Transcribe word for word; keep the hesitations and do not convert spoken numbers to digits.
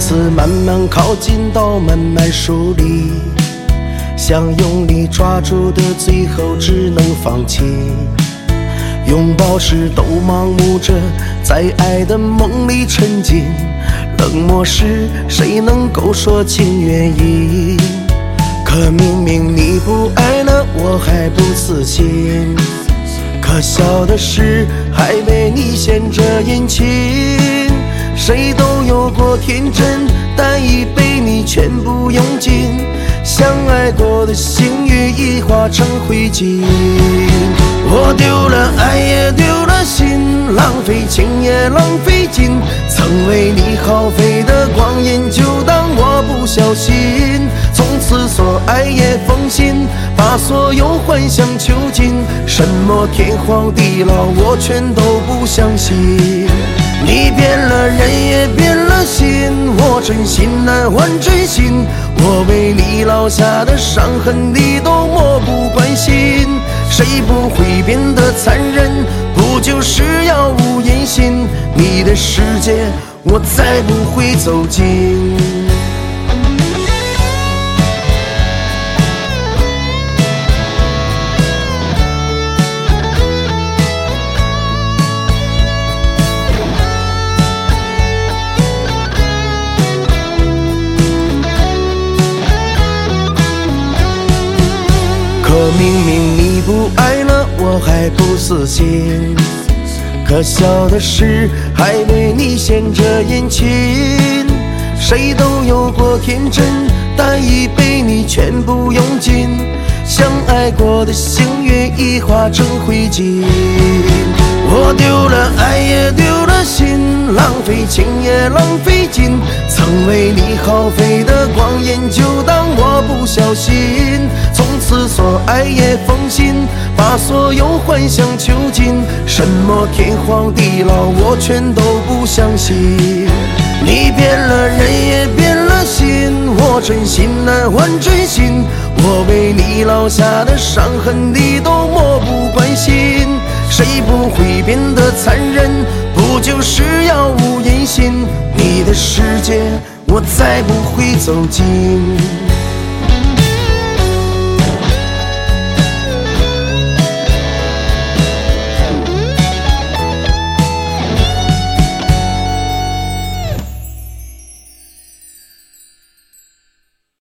次慢慢靠近到慢慢疏离，想用力抓住的最后只能放弃。拥抱时都盲目着，在爱的梦里沉浸，冷漠时谁能够说情愿意？可明明你不爱了，我还不死心。可笑的是还被你牵着眼睛。谁都有过天真，但已被你全部用尽。相爱过的幸运已化成灰烬。我丢了爱也丢了心，浪费情也浪费劲。曾为你耗费的光阴，就当我不小心。从此所爱也奉心，把所有幻想囚禁。什么天荒地老，我全都不相信。你变了人也变了心，我真心难换真心。我为你烙下的伤痕，你都漠不关心。谁不会变得残忍？不就是要无言心？你的世界我再不会走进。可明明你不爱了，我还不死心。可笑的是还被你牵着眼睛。谁都有过天真，但已被你全部用尽。相爱过的幸运已化成灰烬。我丢了爱也丢了心，浪费情也浪费劲。曾为你耗费的光阴，就当我不小心。从此所爱也奉心，把所有幻想囚禁。什么天荒地老，我全都不相信。你变了人也变了心，我真心难换真心。我为你烙下的伤痕，你都漠不关心。谁不会变得残忍？不就是要无言心？你的世界我再不会走进。